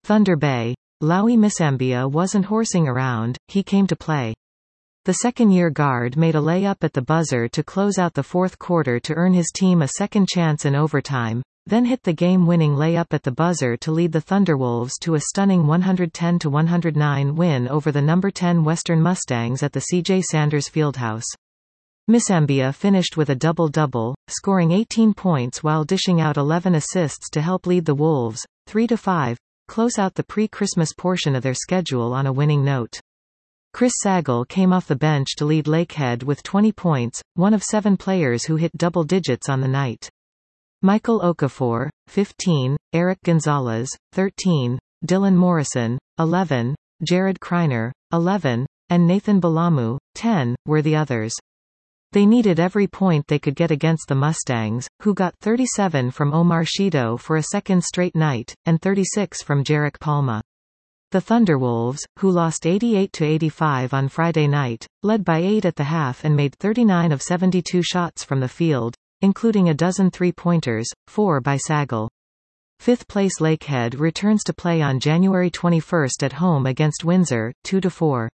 Thunder Bay. Loui Misambia wasn't horsing around, he came to play. The second-year guard made a layup at the buzzer to close out the fourth quarter to earn his team a second chance in overtime, then hit the game-winning layup at the buzzer to lead the Thunderwolves to a stunning 110-109 win over the number 10 Western Mustangs at the C.J. Sanders Fieldhouse. Misambia finished with a double-double, scoring 18 points while dishing out 11 assists to help lead the Wolves, 3-5, close out the pre-Christmas portion of their schedule on a winning note. Chris Sagal came off the bench to lead Lakehead with 20 points, one of 7 players who hit double digits on the night. Michael Okafor, 15, Eric Gonzalez, 13, Dylan Morrison, 11, Jared Kreiner, 11, and Nathan Balamu, 10, were the others. They needed every point they could get against the Mustangs, who got 37 from Omar Shido for a second straight night, and 36 from Jarek Palma. The Thunderwolves, who lost 88-85 on Friday night, led by 8 at the half and made 39 of 72 shots from the field, including a dozen three-pointers, 4 by Sagal. Fifth-place Lakehead returns to play on January 21 at home against Windsor, 2-4.